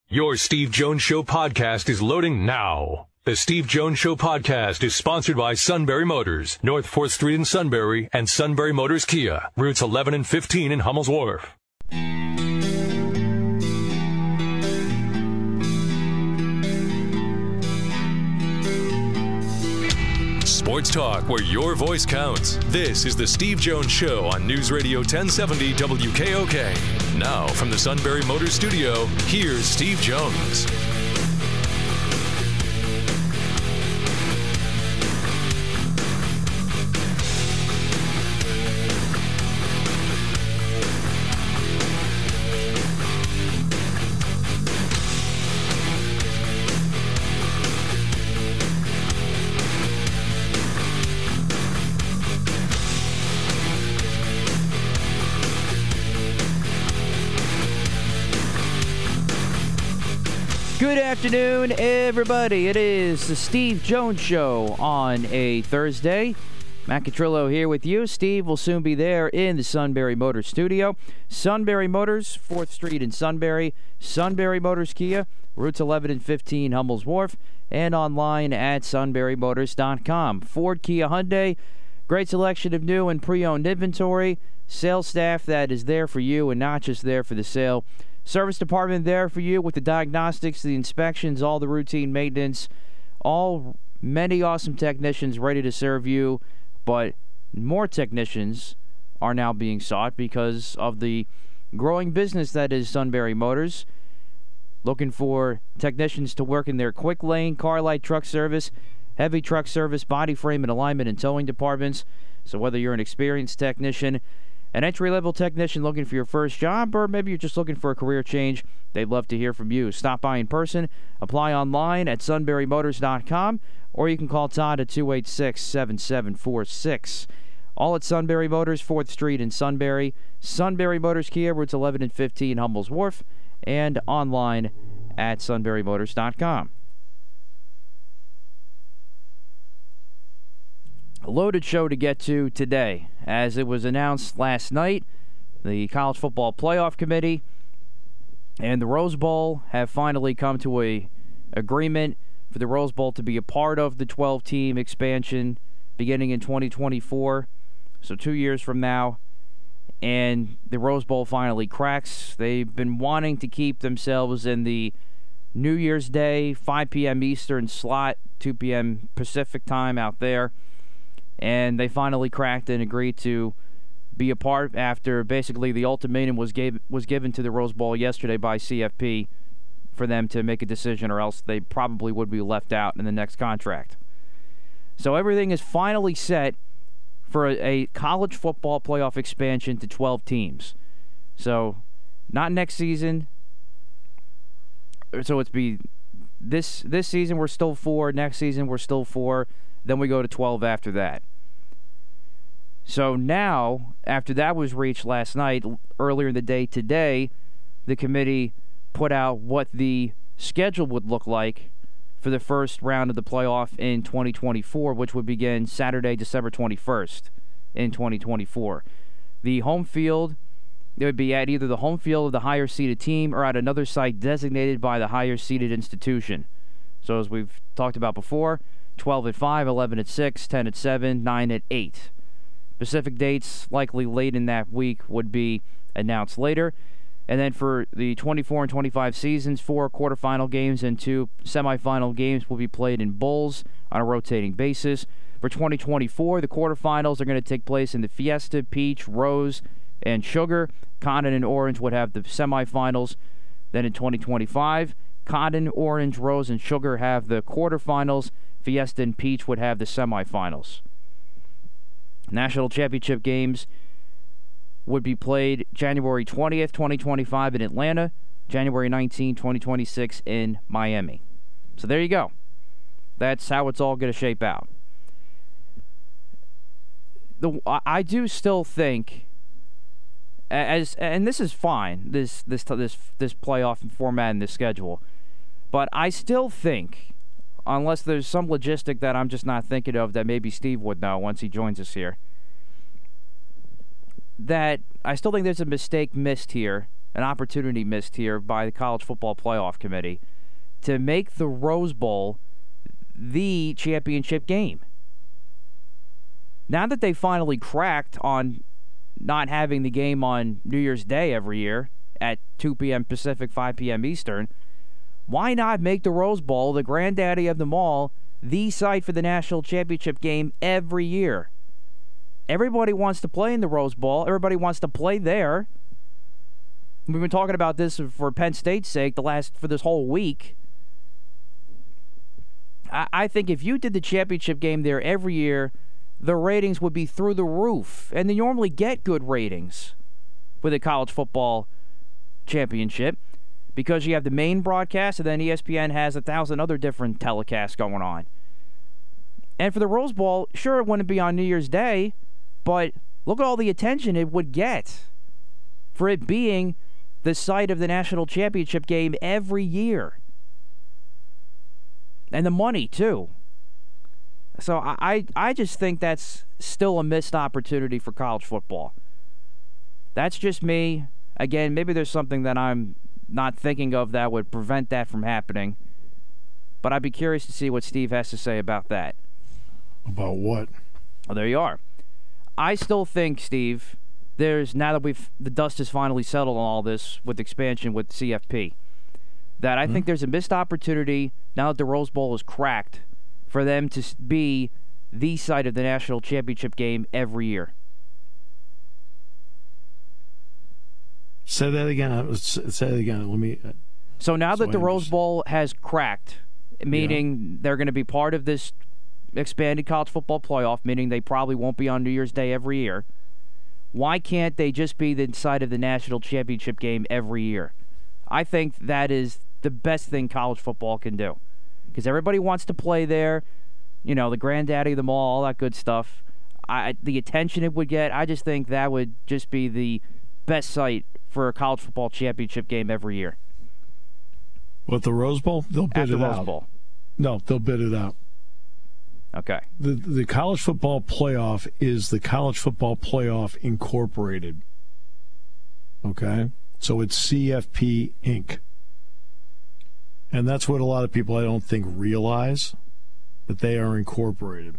Your Steve Jones Show podcast is loading now. The Steve Jones Show podcast is sponsored by Sunbury Motors, North 4th Street in Sunbury, and Sunbury Motors Kia, routes 11 and 15 in Hummel's Wharf. Sports talk where your voice counts. This is the Steve Jones Show on News Radio 1070 WKOK. Now from the Sunbury Motors Studio, here's Steve Jones. Good afternoon, everybody. It is the Steve Jones Show on a Thursday. Matt Catrillo here with you. Steve will soon be there in the Sunbury Motors studio. Sunbury Motors, 4th Street in Sunbury. Sunbury Motors Kia, routes 11 and 15, Hummel's Wharf. And online at sunburymotors.com. Ford, Kia, Hyundai. Great selection of new and pre-owned inventory. Sales staff that is there for you and not just there for the sale. Service department there for you with the diagnostics, the inspections, all the routine maintenance, many awesome technicians ready to serve you, but more technicians are now being sought because of the growing business that is Sunbury Motors. Looking for technicians to work in their quick lane, car, light, truck service, heavy truck service, body frame and alignment and towing departments. So whether you're an experienced technician, an entry-level technician looking for your first job, or maybe you're just looking for a career change, they'd love to hear from you. Stop by in person, apply online at sunburymotors.com, or you can call Todd at 286-7746. All at Sunbury Motors, 4th Street in Sunbury. Sunbury Motors Kia, routes 11 and 15, Hummel's Wharf, and online at sunburymotors.com. A loaded show to get to today. As it was announced last night, the College Football Playoff Committee and the Rose Bowl have finally come to a agreement for the Rose Bowl to be a part of the 12-team expansion beginning in 2024, so 2 years from now. And the Rose Bowl finally cracks. They've been wanting to keep themselves in the New Year's Day, 5 p.m. Eastern slot, 2 p.m. Pacific time out there. And they finally cracked and agreed to be a part after basically the ultimatum was given to the Rose Bowl yesterday by CFP for them to make a decision, or else they probably would be left out in the next contract. So everything is finally set for a college football playoff expansion to 12 teams. So not next season. So it's be this season we're still 4, next season we're still 4. Then we go to 12 after that. So now, after that was reached last night, earlier in the day today, the committee put out what the schedule would look like for the first round of the playoff in 2024, which would begin Saturday, December 21st in 2024. The home field, it would be at either the home field of the higher-seeded team or at another site designated by the higher-seeded institution. So as we've talked about before, 12 at 5, 11 at 6, 10 at 7, 9 at 8. Specific dates, likely late in that week, would be announced later. And then for the 24 and 25 seasons, 4 quarterfinal games and 2 semifinal games will be played in bowls on a rotating basis. For 2024, the quarterfinals are going to take place in the Fiesta, Peach, Rose, and Sugar. Cotton and Orange would have the semifinals. Then in 2025, Cotton, Orange, Rose, and Sugar have the quarterfinals. Fiesta and Peach would have the semifinals. National championship games would be played January 20th, 2025 in Atlanta, January 19, 2026 in Miami. So there you go. That's how it's all going to shape out. I do still think, and this is fine, this playoff format and this schedule, but I still think, unless there's some logistic that I'm just not thinking of that maybe Steve would know once he joins us here, that I still think there's a mistake missed here an opportunity missed here by the College Football Playoff Committee to make the Rose Bowl the championship game. Now that they finally cracked on not having the game on New Year's Day every year at 2 p.m. Pacific, 5 p.m. Eastern, why not make the Rose Bowl, the granddaddy of them all, the site for the national championship game every year? Everybody wants to play in the Rose Bowl. Everybody wants to play there. We've been talking about this for Penn State's sake for this whole week. I think if you did the championship game there every year, the ratings would be through the roof. And they normally get good ratings with a college football championship because you have the main broadcast and then ESPN has 1,000 other different telecasts going on. And for the Rose Bowl, sure, it wouldn't be on New Year's Day, but look at all the attention it would get for it being the site of the national championship game every year. And the money, too. So I just think that's still a missed opportunity for college football. That's just me. Again, maybe there's something that I'm not thinking of that would prevent that from happening. But I'd be curious to see what Steve has to say about that. About what? Well, there you are. I still think, Steve, now that the dust has finally settled on all this with expansion with CFP, that I think there's a missed opportunity now that the Rose Bowl is cracked for them to be the site of the national championship game every year. Say that again. Say it again. Let me. So now that the Rose Bowl has cracked, meaning they're going to be part of this expanded college football playoff, meaning they probably won't be on New Year's Day every year, why can't they just be the site of the national championship game every year? I think that is the best thing college football can do. Because everybody wants to play there, the granddaddy of them all that good stuff. The attention it would get, I just think that would just be the best site for a college football championship game every year. What, the Rose Bowl? They'll bid it out. Rose Bowl. No, they'll bid it out. Okay. The college football playoff is the College Football Playoff Incorporated. Okay? So it's CFP Inc. And that's what a lot of people, I don't think, realize, that they are incorporated.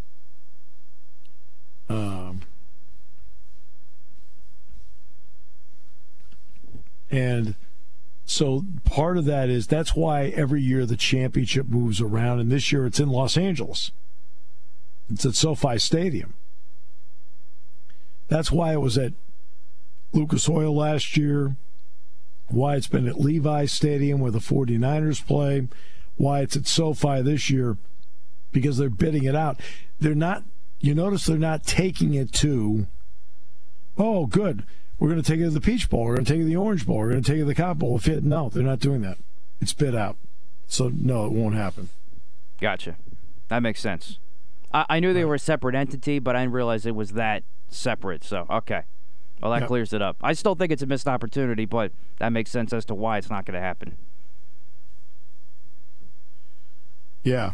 And so part of that is, that's why every year the championship moves around, and this year it's in Los Angeles. It's at SoFi Stadium. That's why it was at Lucas Oil last year, why it's been at Levi Stadium where the 49ers play, why it's at SoFi this year, because they're bidding it out. They're not, you notice they're not taking it to, oh, good, we're going to take it to the Peach Bowl, we're going to take it to the Orange Bowl, we're going to take it to the Cotton Bowl. No, they're not doing that. It's bid out. So, no, it won't happen. Gotcha. That makes sense. I knew they were a separate entity, but I didn't realize it was that separate. So, okay. Well, that clears it up. I still think it's a missed opportunity, but that makes sense as to why it's not going to happen. Yeah.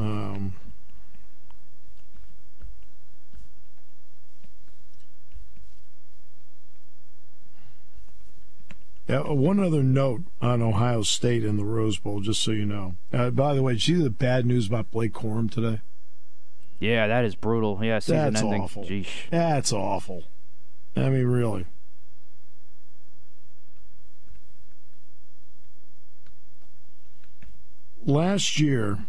One other note on Ohio State and the Rose Bowl, just so you know. By the way, did you see the bad news about Blake Corum today? Yeah, that is brutal. Yeah, season That's ending. Awful. Jeesh. That's awful. I mean, really. Last year,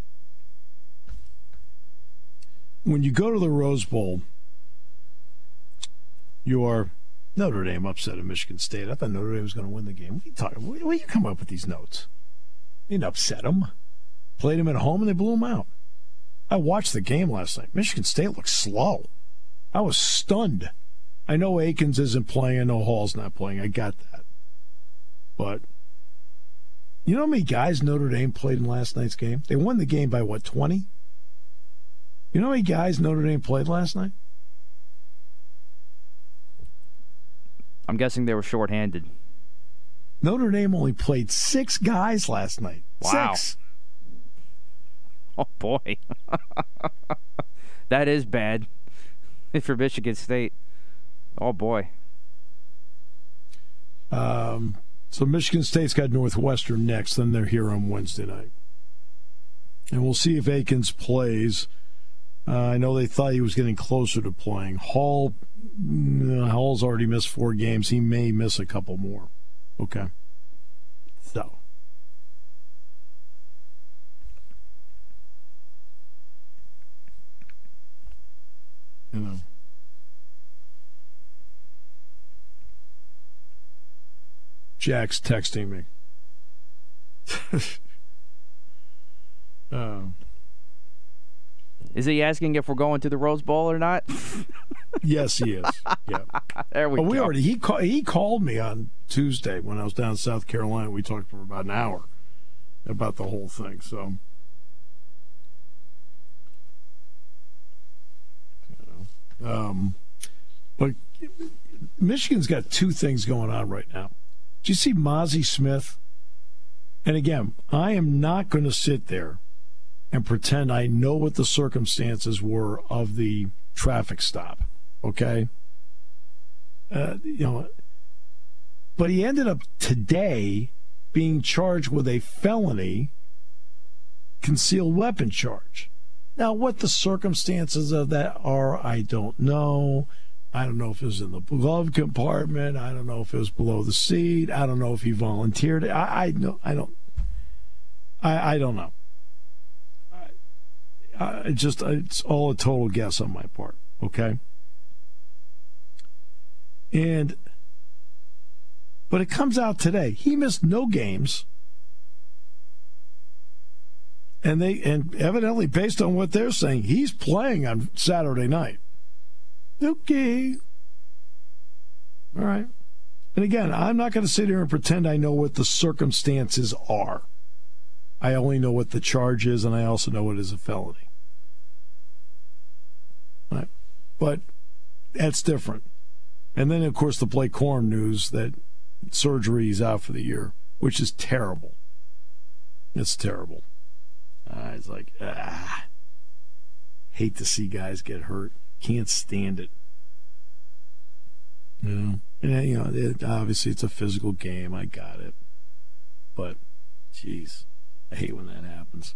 when you go to the Rose Bowl, you're Notre Dame upset at Michigan State. I thought Notre Dame was going to win the game. What are you talking about? Where you come up with these notes? You didn't upset them. Played them at home and they blew them out. I watched the game last night. Michigan State looked slow. I was stunned. I know Akins isn't playing. I know Hall's not playing. I got that. But you know how many guys Notre Dame played in last night's game? They won the game by, 20? You know how many guys Notre Dame played last night? I'm guessing they were shorthanded. Notre Dame only played 6 guys last night. Wow. 6. Oh, boy. That is bad for Michigan State. Oh, boy. So Michigan State's got Northwestern next, then they're here on Wednesday night. And we'll see if Akins plays. I know they thought he was getting closer to playing. Hall's already missed 4 games. He may miss a couple more. Okay. So. You know. Jack's texting me. Is he asking if we're going to the Rose Bowl or not? Yes, he is. Yeah. There we go. He called me on Tuesday when I was down in South Carolina. We talked for about an hour about the whole thing. So, but Michigan's got 2 things going on right now. Did you see Mozzie Smith? And again, I am not going to sit there and pretend I know what the circumstances were of the traffic stop. Okay? But he ended up today being charged with a felony concealed weapon charge. Now, what the circumstances of that are, I don't know. I don't know if it was in the glove compartment. I don't know if it was below the seat. I don't know if he volunteered. I don't know. It's all a total guess on my part. Okay. But it comes out today. He missed no games. And evidently, based on what they're saying, he's playing on Saturday night. Okay. All right. And again, I'm not going to sit here and pretend I know what the circumstances are. I only know what the charge is, and I also know it is a felony. All right. But that's different. And then, of course, the Blake Corum news that surgery is out for the year, which is terrible. It's terrible. It's like, hate to see guys get hurt. Can't stand it. And obviously it's a physical game. I got it. But, jeez, I hate when that happens.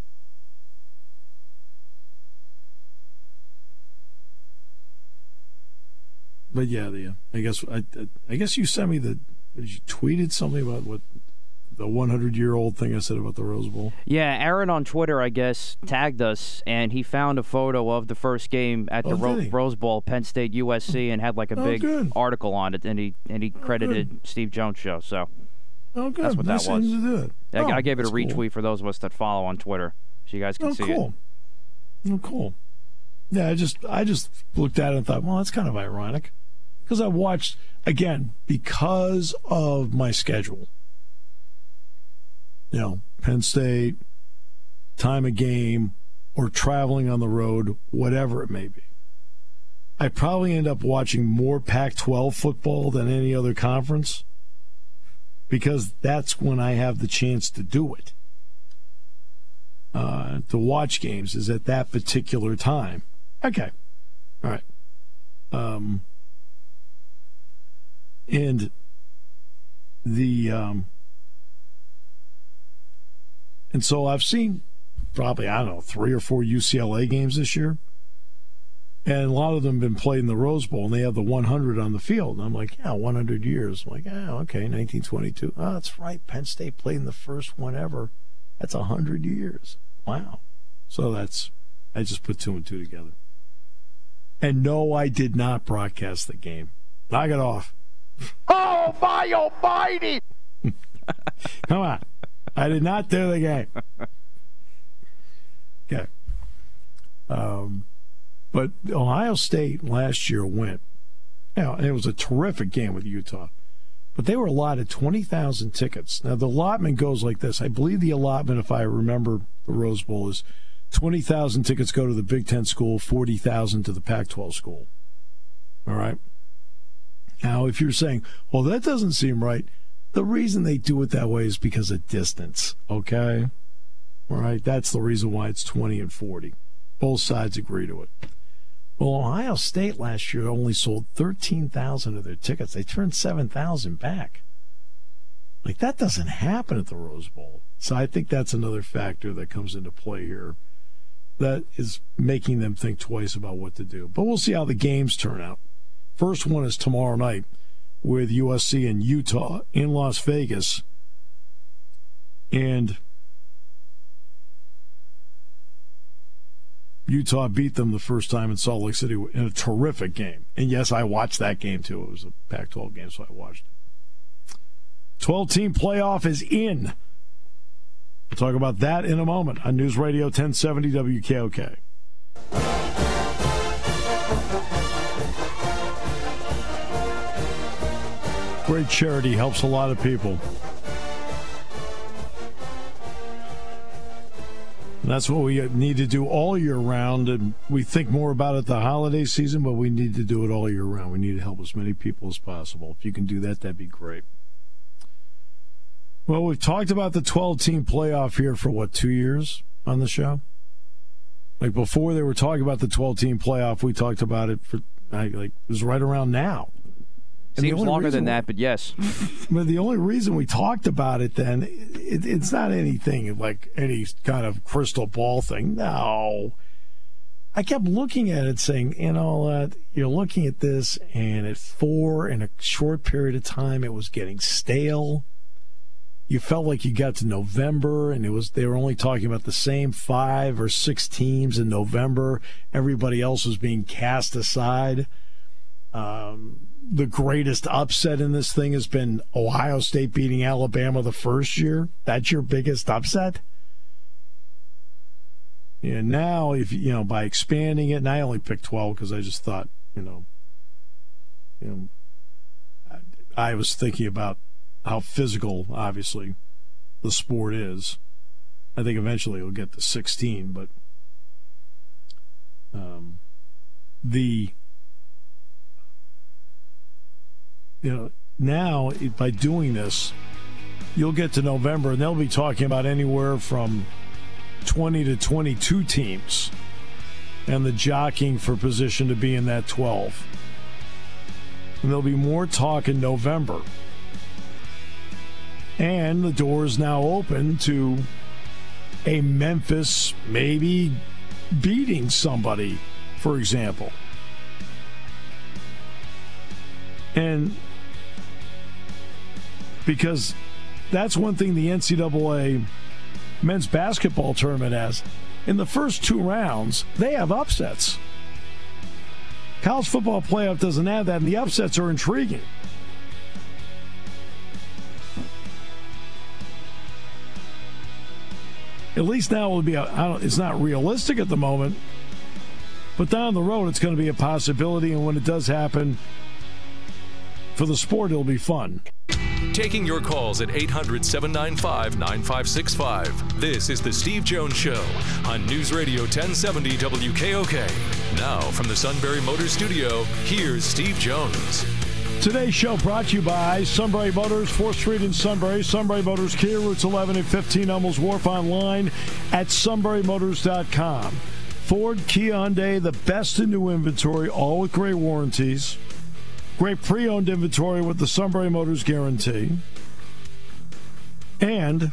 But yeah, I guess you sent me you tweeted something about what the 100-year-old thing I said about the Rose Bowl. Yeah, Aaron on Twitter, I guess, tagged us, and he found a photo of the first game at the Rose Bowl, Penn State USC, and had like a big article on it, and he credited Steve Jones Show. So that's what that was. I gave it a retweet for those of us that follow on Twitter, so you guys can see it. Oh, cool. Yeah, I just looked at it and thought, well, that's kind of ironic, because I watched again because of my schedule. Penn State, time of game, or traveling on the road, whatever it may be. I probably end up watching more Pac-12 football than any other conference because that's when I have the chance to do it. To watch games is at that particular time. Okay. All right. And and so I've seen probably, 3 or 4 UCLA games this year. And a lot of them have been played in the Rose Bowl, and they have the 100 on the field. And I'm like, 100 years. I'm like, okay, 1922. Oh, that's right. Penn State played in the first one ever. That's 100 years. Wow. So I just put 2 and 2 together. And no, I did not broadcast the game. Knock it off. Oh, my almighty! Come on. I did not do the game. Okay. But Ohio State last year went. And it was a terrific game with Utah. But they were allotted 20,000 tickets. Now, the allotment goes like this. I believe the allotment, if I remember the Rose Bowl, is 20,000 tickets go to the Big Ten school, 40,000 to the Pac-12 school. All right? Now, if you're saying, well, that doesn't seem right, the reason they do it that way is because of distance, okay? All right? That's the reason why it's 20 and 40. Both sides agree to it. Well, Ohio State last year only sold 13,000 of their tickets. They turned 7,000 back. Like, that doesn't happen at the Rose Bowl. So I think that's another factor that comes into play here that is making them think twice about what to do. But we'll see how the games turn out. First one is tomorrow night with USC and Utah in Las Vegas. And Utah beat them the first time in Salt Lake City in a terrific game. And yes, I watched that game too. It was a Pac-12 game, so I watched it. 12-team playoff is in. We'll talk about that in a moment on News Radio 1070 WKOK. Great charity, helps a lot of people. And that's what we need to do all year round. And we think more about it the holiday season, but we need to do it all year round. We need to help as many people as possible. If you can do that, that'd be great. Well, we've talked about the 12-team playoff here for, 2 years on the show? Like, before they were talking about the 12-team playoff, we talked about it for, it was right around now. Seems longer than that, but yes. But the only reason we talked about it then, it's not anything like any kind of crystal ball thing. No. I kept looking at it saying, you're looking at this, and at 4 in a short period of time, it was getting stale. You felt like you got to November, and they were only talking about the same 5 or 6 teams in November. Everybody else was being cast aside. The greatest upset in this thing has been Ohio State beating Alabama the first year. That's your biggest upset? And now, by expanding it, and I only picked 12 because I just thought, I was thinking about how physical, obviously, the sport is. I think eventually it'll get to 16, but now by doing this, you'll get to November, and they'll be talking about anywhere from 20 to 22 teams and the jockeying for position to be in that 12. And there'll be more talk in November. And the door is now open to a Memphis maybe beating somebody, for example. And because that's one thing the NCAA men's basketball tournament has. In the first 2 rounds, they have upsets. College football playoff doesn't have that, and the upsets are intriguing. At least now it would be it's not realistic at the moment, but down the road it's going to be a possibility, and when it does happen, for the sport, it'll be fun. Taking your calls at 800-795-9565. This is the Steve Jones Show on News Radio 1070 WKOK. Now from the Sunbury Motors Studio, here's Steve Jones. Today's show brought to you by Sunbury Motors, 4th Street in Sunbury. Sunbury Motors Kia, routes 11 and 15, Hummels Wharf, online at sunburymotors.com. Ford, Kia, Hyundai, the best in new inventory, all with great warranties. Great pre-owned inventory with the Sunbury Motors guarantee. And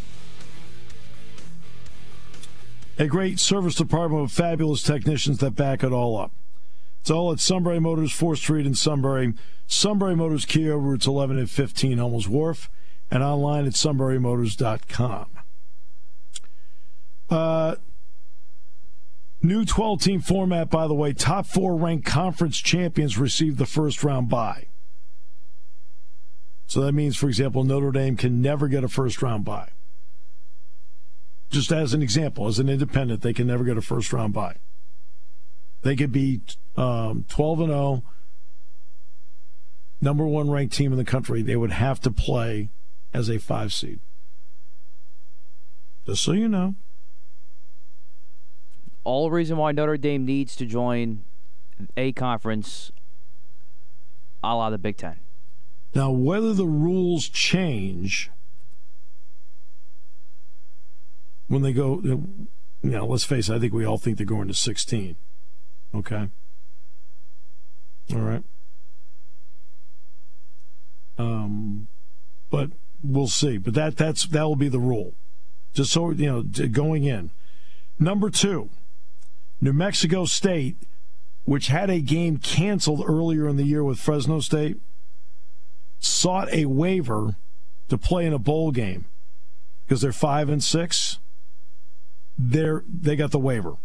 a great service department with fabulous technicians that back it all up. It's all at Sunbury Motors, 4th Street in Sunbury. Sunbury Motors Kia, routes 11 and 15, Hummels Wharf, and online at sunburymotors.com. New 12-team format, by the way. Top 4 ranked conference champions receive the first-round bye. So that means, for example, Notre Dame can never get a first-round bye. Just as an example, as an independent, they can never get a first-round bye. They could be 12-0, number 1 ranked team in the country. They would have to play as a 5 seed. Just so you know. All the reason why Notre Dame needs to join a conference a la the Big Ten. Now, whether the rules change when they go, let's face it, I think we all think they're going to 16. Okay? All right? But we'll see. But that will be the rule. Just so, going in. Number 2, New Mexico State, which had a game canceled earlier in the year with Fresno State, sought a waiver to play in a bowl game because they're 5-6. They got the waiver.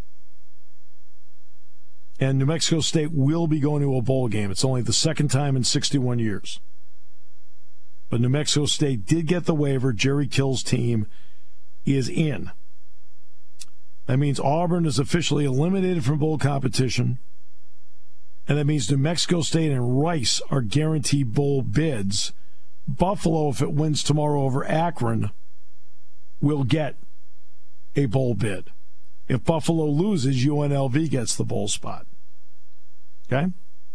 And New Mexico State will be going to a bowl game. It's only the second time in 61 years. But New Mexico State did get the waiver. Jerry Kill's team is in. That means Auburn is officially eliminated from bowl competition. And that means New Mexico State and Rice are guaranteed bowl bids. Buffalo, if it wins tomorrow over Akron, will get a bowl bid. If Buffalo loses, UNLV gets the bowl spot. Okay?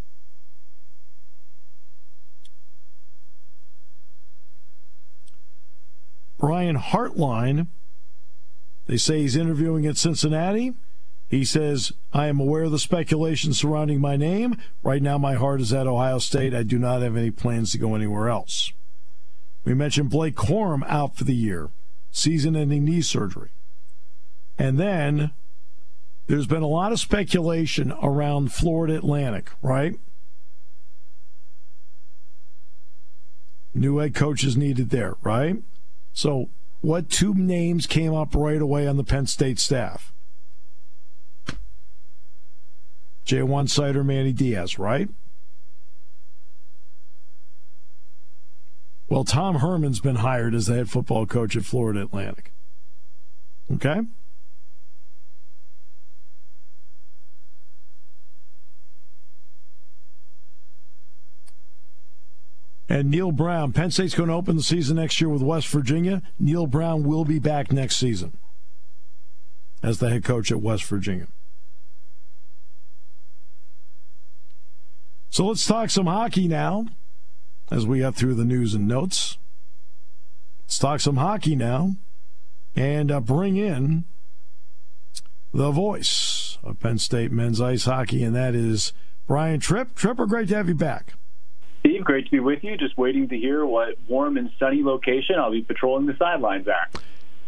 Brian Hartline, they say he's interviewing at Cincinnati. He says, I am aware of the speculation surrounding my name. Right now, my heart is at Ohio State. I do not have any plans to go anywhere else. We mentioned Blake Corum out for the year, season-ending knee surgery. And then there's been a lot of speculation around Florida Atlantic, right? New head coach is needed there, right? So what 2 names came up right away on the Penn State staff? J1 Sider, Manny Diaz, right? Well, Tom Herman's been hired as the head football coach at Florida Atlantic. Okay? And Neil Brown, Penn State's going to open the season next year with West Virginia. Neil Brown will be back next season as the head coach at West Virginia. So let's talk some hockey now as we got through the news and notes. Let's talk some hockey now and bring in the voice of Penn State men's ice hockey, and that is Brian Tripp. Tripper, great to have you back. Steve, great to be with you. Just waiting to hear what warm and sunny location I'll be patrolling the sidelines at.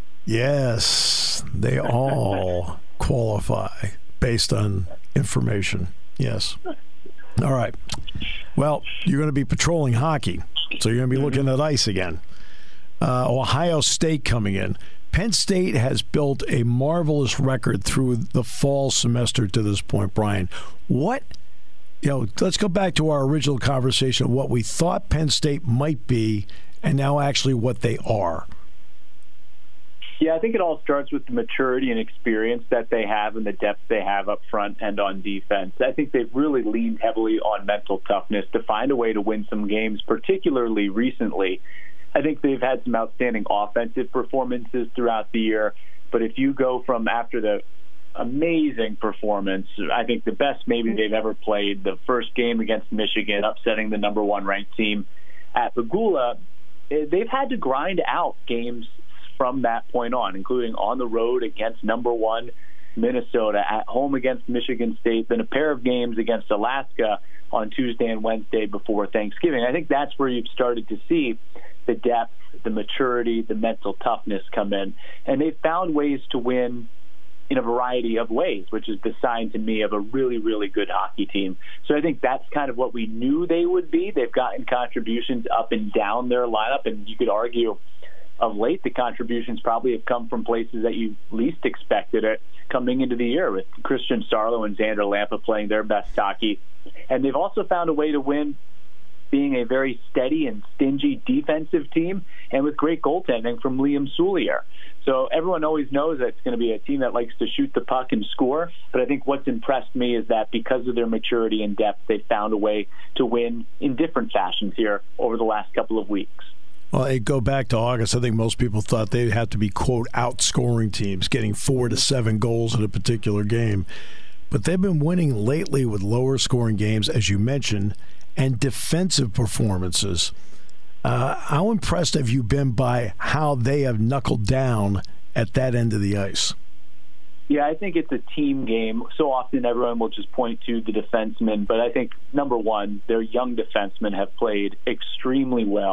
Yes, they all qualify based on information. Yes. All right. Well, you're going to be patrolling hockey, so you're going to be looking at ice again. Ohio State coming in. Penn State has built a marvelous record through the fall semester to this point, Brian. Let's go back to our original conversation of what we thought Penn State might be and now actually what they are. Yeah, I think it all starts with the maturity and experience that they have and the depth they have up front and on defense. I think they've really leaned heavily on mental toughness to find a way to win some games, particularly recently. I think they've had some outstanding offensive performances throughout the year, but if you go from after the amazing performance, I think the best maybe they've ever played, the first game against Michigan, upsetting the number 1 ranked team at Pagula, they've had to grind out games from that point on, including on the road against number 1 Minnesota, at home against Michigan State, then a pair of games against Alaska on Tuesday and Wednesday before Thanksgiving. I think that's where you've started to see the depth, the maturity, the mental toughness come in. And they've found ways to win in a variety of ways, which is the sign to me of a really, really good hockey team. So I think that's kind of what we knew they would be. They've gotten contributions up and down their lineup, and you could argue of late the contributions probably have come from places that you least expected it coming into the year, with Christian Sarlo and Xander Lampa playing their best hockey. And they've also found a way to win being a very steady and stingy defensive team, and with great goaltending from Liam Soulier. So everyone always knows that it's going to be a team that likes to shoot the puck and score, but I think what's impressed me is that because of their maturity and depth, they've found a way to win in different fashions here over the last couple of weeks. Well, they go back to August. I think most people thought they'd have to be, quote, outscoring teams, getting 4 to 7 goals in a particular game. But they've been winning lately with lower scoring games, as you mentioned, and defensive performances. How impressed have you been by how they have knuckled down at that end of the ice? Yeah, I think it's a team game. So often everyone will just point to the defensemen, but I think, number one, their young defensemen have played extremely well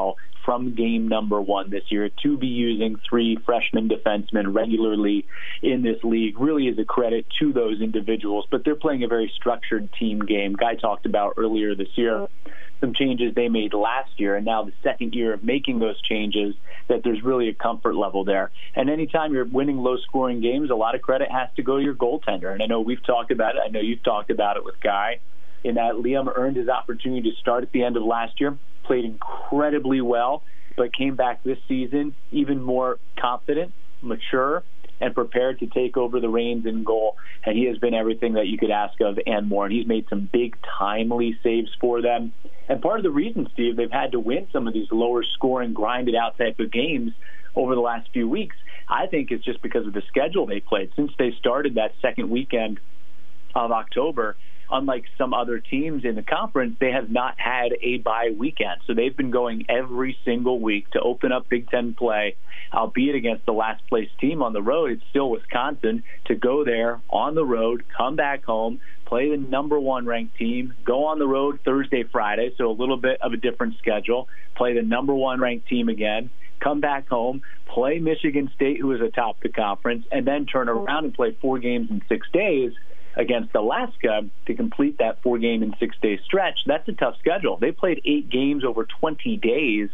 from game number one this year. To be using 3 freshman defensemen regularly in this league really is a credit to those individuals, but they're playing a very structured team game. Guy talked about earlier this year some changes they made last year, and now the second year of making those changes, that there's really a comfort level there. And anytime you're winning low-scoring games, a lot of credit has to go to your goaltender. And I know we've talked about it. I know you've talked about it with Guy, in that Liam earned his opportunity to start at the end of last year, played incredibly well, but came back this season even more confident, mature, and prepared to take over the reins in goal. And he has been everything that you could ask of and more. And he's made some big, timely saves for them. And part of the reason, Steve, they've had to win some of these lower-scoring, grinded-out type of games over the last few weeks, I think it's just because of the schedule they played. Since they started that second weekend of October, unlike some other teams in the conference, they have not had a bye weekend. So they've been going every single week to open up Big Ten play, albeit against the last-place team on the road. It's still Wisconsin, to go there on the road, come back home, play the number 1 ranked team, go on the road Thursday, Friday, so a little bit of a different schedule, play the number 1 ranked team again, come back home, play Michigan State, who is atop the conference, and then turn around and play 4 games in 6 days against Alaska to complete that 4-game and 6-day stretch. That's a tough schedule. They played 8 games over 20 days,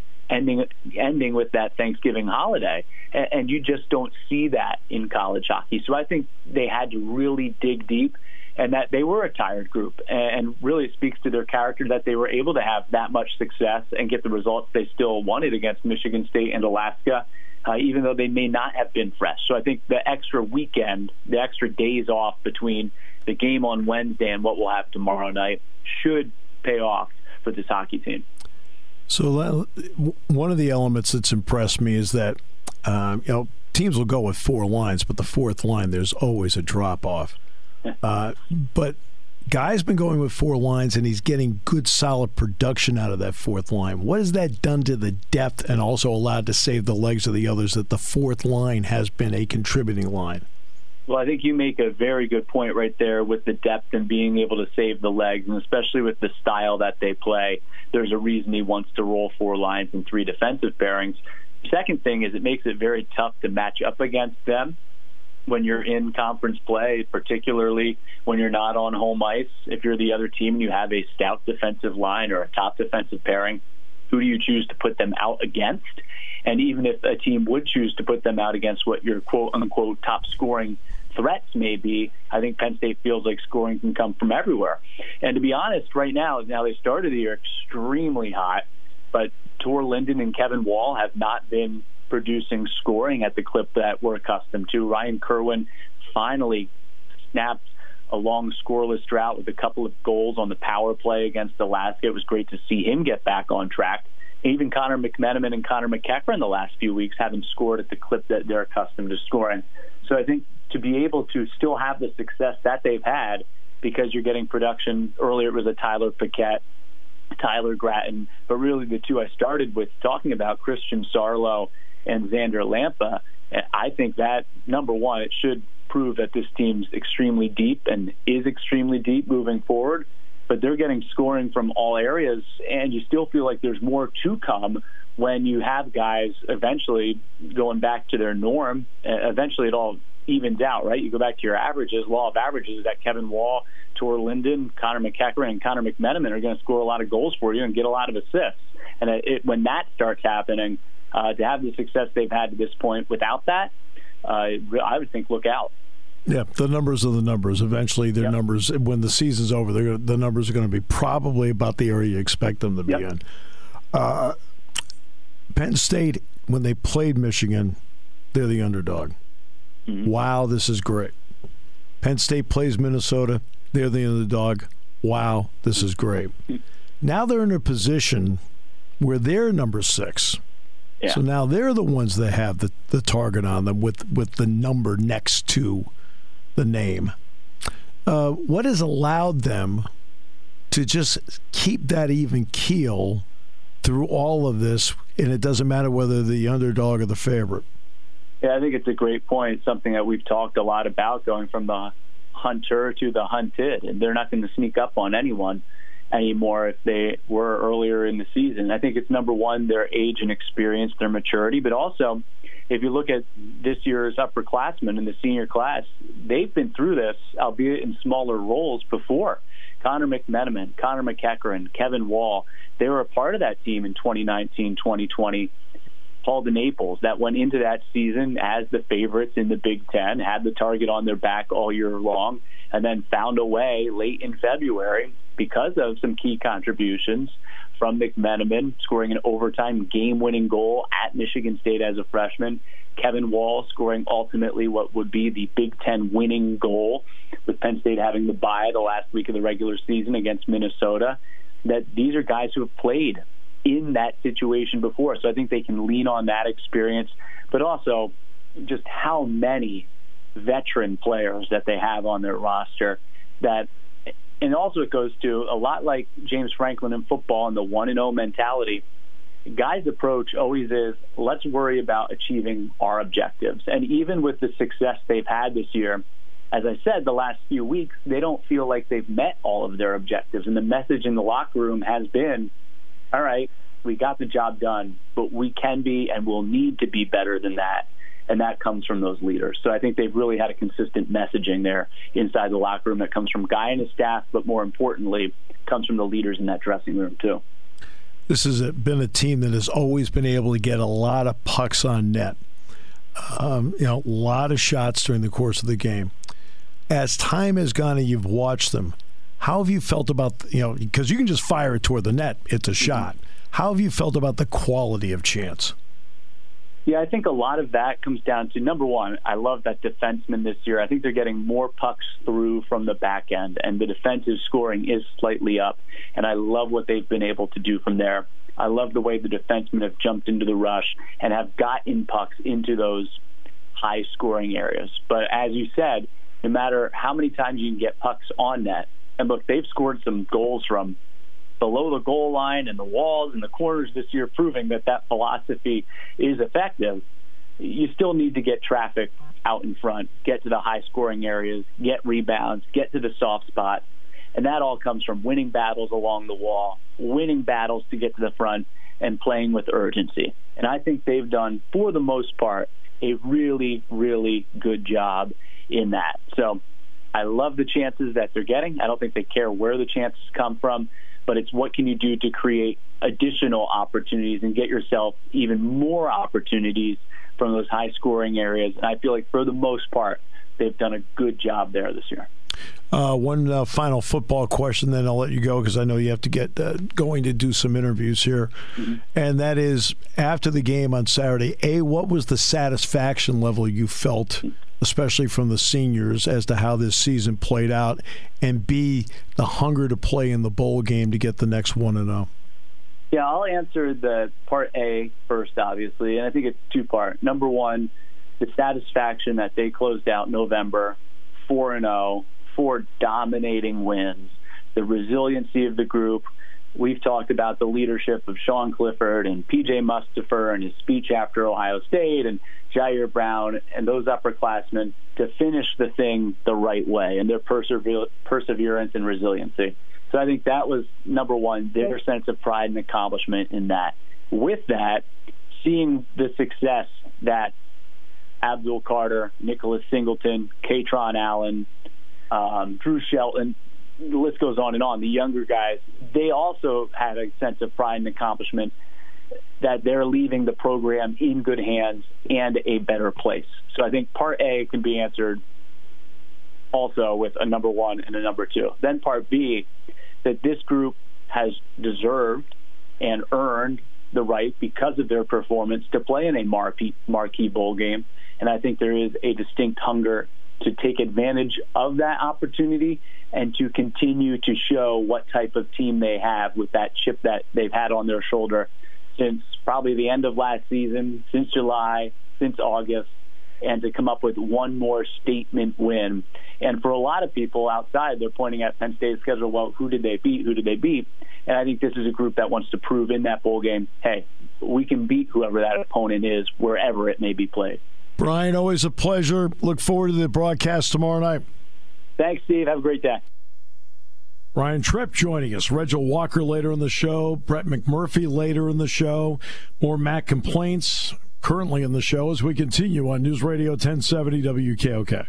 ending with that Thanksgiving holiday, and you just don't see that in college hockey. So I think they had to really dig deep, and that they were a tired group, and really speaks to their character that they were able to have that much success and get the results they still wanted against Michigan State and Alaska, even though they may not have been fresh. So I think the extra weekend, the extra days off between the game on Wednesday and what we'll have tomorrow night should pay off for this hockey team. So one of the elements that's impressed me is that teams will go with 4 lines, but the 4th line, there's always a drop-off. But Guy's been going with 4 lines, and he's getting good, solid production out of that 4th line. What has that done to the depth and also allowed to save the legs of the others, that the 4th line has been a contributing line? Well, I think you make a very good point right there with the depth and being able to save the legs, and especially with the style that they play. There's a reason he wants to roll 4 lines and 3 defensive pairings. Second thing is it makes it very tough to match up against them when you're in conference play, particularly when you're not on home ice. If you're the other team and you have a stout defensive line or a top defensive pairing, who do you choose to put them out against? And even if a team would choose to put them out against what your quote-unquote top-scoring threats may be, I think Penn State feels like scoring can come from everywhere. And to be honest, right now they started the year extremely hot, but Tor Linden and Kevin Wall have not been producing scoring at the clip that we're accustomed to. Ryan Kerwin finally snapped a long scoreless drought with a couple of goals on the power play against Alaska. It was great to see him get back on track. Even Connor McMenamin and Connor McEachran in the last few weeks haven't scored at the clip that they're accustomed to scoring. So I think to be able to still have the success that they've had, because you're getting production, earlier it was a Tyler Paquette, Tyler Gratton, but really the 2 I started with talking about, Christian Sarlo and Xander Lampa, I think that, number one, it should prove that this team's extremely deep and is extremely deep moving forward, but they're getting scoring from all areas, and you still feel like there's more to come when you have guys eventually going back to their norm. Eventually it all evens out, right? You go back to your averages. Law of averages is that Kevin Wall, Tor Linden, Connor McEachran, and Connor McMenamin are going to score a lot of goals for you and get a lot of assists. And when that starts happening, to have the success they've had to this point without that, I would think look out. Yeah, the numbers are the numbers. Eventually, their numbers, when the season's over, the numbers are going to be probably about the area you expect them to be in. Penn State, when they played Michigan, they're the underdog. Mm-hmm. Wow, this is great. Penn State plays Minnesota, they're the underdog. Wow, this is great. Now they're in a position where they're number 6. Yeah. So now they're the ones that have the target on them with the number next to the name. What has allowed them to just keep that even keel through all of this, and it doesn't matter whether the underdog or the favorite? Yeah, I think it's a great point, something that we've talked a lot about, going from the hunter to the hunted, and they're not going to sneak up on anyone. anymore if they were earlier in the season. I think it's, number one, their age and experience, their maturity, but also if you look at this year's upperclassmen in the senior class, they've been through this, albeit in smaller roles before. Connor McMenamin, Connor McEachern, Kevin Wall, they were a part of that team in 2019, 2020. Paul DeNaples, that went into that season as the favorites in the Big Ten, had the target on their back all year long, and then found a way late in February because of some key contributions from McMenamin, scoring an overtime game-winning goal at Michigan State as a freshman. Kevin Wall scoring ultimately what would be the Big Ten winning goal, with Penn State having the bye the last week of the regular season against Minnesota. That these are guys who have played in that situation before, so I think they can lean on that experience, but also just how many veteran players that they have on their roster. That, and also it goes to a lot like James Franklin in football and the 1-0 mentality. Guys' approach always is, let's worry about achieving our objectives. And even with the success they've had this year, as I said, the last few weeks, they don't feel like they've met all of their objectives. And the message in the locker room has been, all right, we got the job done, but we can be and will need to be better than that. And that comes from those leaders. So I think they've really had a consistent messaging there inside the locker room that comes from Guy and his staff, but more importantly, comes from the leaders in that dressing room too. This has been a team that has always been able to get a lot of pucks on net. A lot of shots during the course of the game. As time has gone and you've watched them, how have you felt about, because you can just fire it toward the net, it's a shot. How have you felt about the quality of chance? Yeah, I think a lot of that comes down to, number one, I love that defensemen this year. I think they're getting more pucks through from the back end, and the defensive scoring is slightly up, and I love what they've been able to do from there. I love the way the defensemen have jumped into the rush and have gotten pucks into those high-scoring areas. But as you said, no matter how many times you can get pucks on net, and look, they've scored some goals from below the goal line and the walls and the corners this year, proving that philosophy is effective. You still need to get traffic out in front, get to the high-scoring areas, get rebounds, get to the soft spots, and that all comes from winning battles along the wall, winning battles to get to the front, and playing with urgency. And I think they've done, for the most part, a really, really good job in that. So I love the chances that they're getting. I don't think they care where the chances come from, but it's what can you do to create additional opportunities and get yourself even more opportunities from those high-scoring areas. And I feel like for the most part, they've done a good job there this year. One final football question, then I'll let you go because I know you have to get going to do some interviews here. Mm-hmm. And that is, after the game on Saturday, A, what was the satisfaction level you felt, especially from the seniors, as to how this season played out, and B, the hunger to play in the bowl game to get the next 1-0? Yeah, I'll answer the part A first, obviously, and I think it's two-part. Number one, the satisfaction that they closed out November 4-0, 4 dominating wins, the resiliency of the group. We've talked about the leadership of Sean Clifford and P.J. Mustafer and his speech after Ohio State and Jair Brown and those upperclassmen to finish the thing the right way and their perseverance and resiliency. So I think that was, number one, their sense of pride and accomplishment in that. With that, seeing the success that Abdul Carter, Nicholas Singleton, Katron Allen, Drew Shelton, the list goes on and on, the younger guys, they also had a sense of pride and accomplishment that they're leaving the program in good hands and a better place. So I think part A can be answered also with a number one and a number two. Then part B, that this group has deserved and earned the right, because of their performance, to play in a marquee bowl game. And I think there is a distinct hunger to take advantage of that opportunity and to continue to show what type of team they have with that chip that they've had on their shoulder since probably the end of last season, since July, since August, and to come up with one more statement win. And for a lot of people outside, they're pointing at Penn State's schedule, well, who did they beat? Who did they beat? And I think this is a group that wants to prove in that bowl game, hey, we can beat whoever that opponent is, wherever it may be played. Brian, always a pleasure. Look forward to the broadcast tomorrow night. Thanks, Steve. Have a great day. Ryan Tripp joining us. Reginald Walker later in the show. Brett McMurphy later in the show. More Mac complaints currently in the show as we continue on News Radio 1070 WKOK.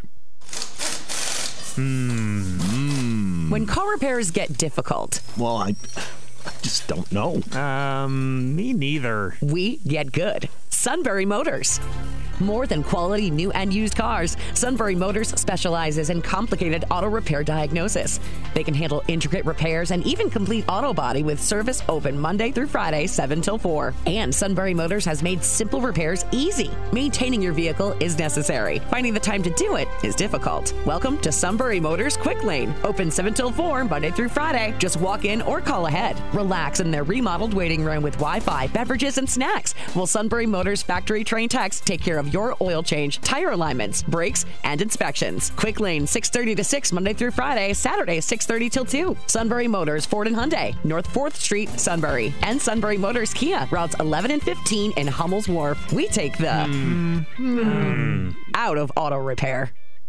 When car repairs get difficult. Well, I just don't know. Me neither. We get good. Sunbury Motors. More than quality new and used cars, Sunbury Motors specializes in complicated auto repair diagnosis. They can handle intricate repairs and even complete auto body with service open Monday through Friday, 7 till 4. And Sunbury Motors has made simple repairs easy. Maintaining your vehicle is necessary. Finding the time to do it is difficult. Welcome to Sunbury Motors Quick Lane. Open 7 till 4, Monday through Friday. Just walk in or call ahead. Relax in their remodeled waiting room with Wi-Fi, beverages, and snacks, while Sunbury Motors factory trained techs take care of your oil change, tire alignments, brakes, and inspections. Quick Lane, 6:30 to 6, Monday through Friday, Saturday, 6:30 till 2. Sunbury Motors, Ford and Hyundai, North 4th Street, Sunbury. And Sunbury Motors Kia, routes 11 and 15 in Hummel's Wharf. We take the out of auto repair.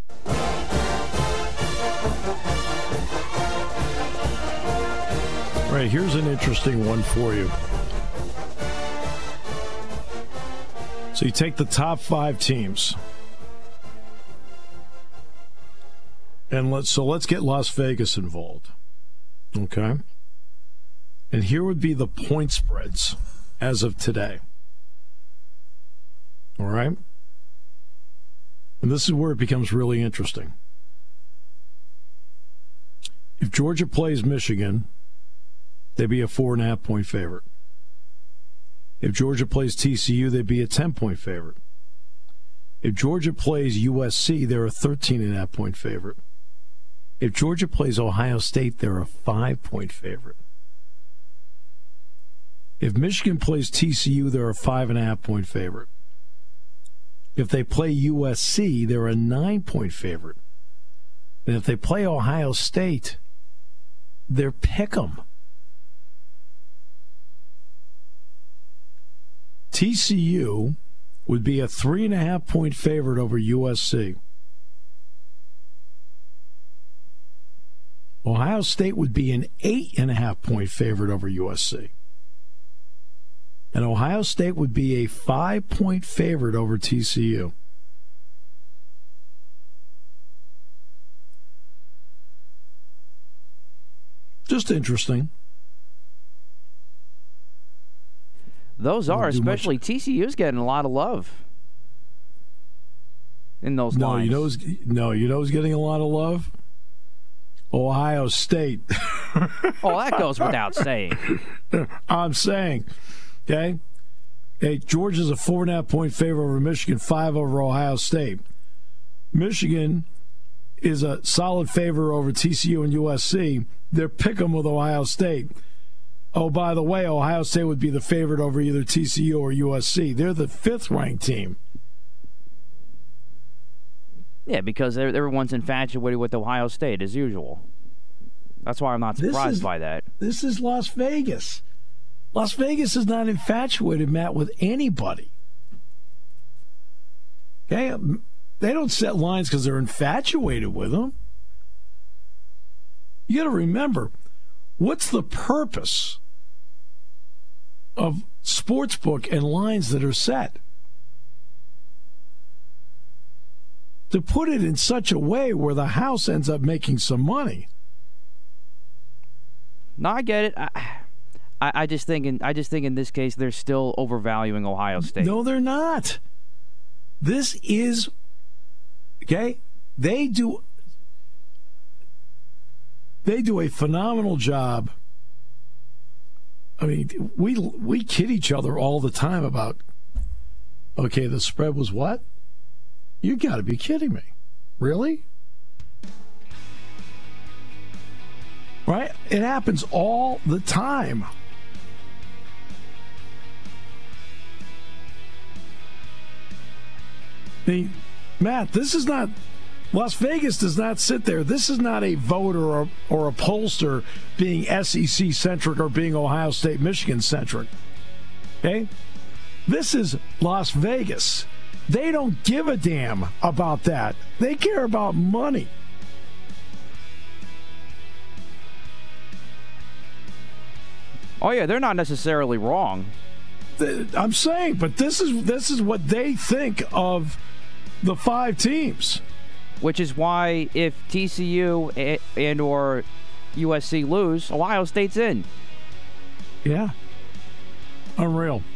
All right, here's an interesting one for you. So you take the top 5 teams, and let's get Las Vegas involved, okay? And here would be the point spreads as of today. All right? And this is where it becomes really interesting. If Georgia plays Michigan, they'd be a 4.5-point favorite. If Georgia plays TCU, they'd be a 10-point favorite. If Georgia plays USC, they're a 13.5-point favorite. If Georgia plays Ohio State, they're a 5-point favorite. If Michigan plays TCU, they're a 5.5-point favorite. If they play USC, they're a 9-point favorite. And if they play Ohio State, they're pick'em. TCU would be a 3.5-point favorite over USC. Ohio State would be an 8.5-point favorite over USC. And Ohio State would be a 5-point favorite over TCU. Just interesting. Those are, especially TCU's getting a lot of love in those lines. You know who's getting a lot of love? Ohio State. Oh, that goes without saying. I'm saying, okay? Hey, Georgia's a 4.5-point favorite over Michigan, 5 over Ohio State. Michigan is a solid favorite over TCU and USC. They're pick'em with Ohio State. Oh, by the way, Ohio State would be the favorite over either TCU or USC. They're the 5th-ranked team. Yeah, because everyone's infatuated with Ohio State, as usual. That's why I'm not surprised by that. This is Las Vegas. Las Vegas is not infatuated, Matt, with anybody. Okay? They don't set lines because they're infatuated with them. You got to remember, what's the purpose of sportsbook and lines that are set? To put it in such a way where the house ends up making some money. No, I get it. I just think in this case they're still overvaluing Ohio State. No, they're not. This is okay. They do a phenomenal job. I mean, we kid each other all the time about, okay, the spread was what? You got to be kidding me. Really? Right? It happens all the time. Matt, this is not... Las Vegas does not sit there. This is not a voter or a pollster being SEC-centric or being Ohio State, Michigan-centric. Okay? This is Las Vegas. They don't give a damn about that. They care about money. Oh yeah, they're not necessarily wrong. I'm saying, but this is what they think of the 5 teams. Which is why if TCU and or USC lose, Ohio State's in. Yeah. Unreal.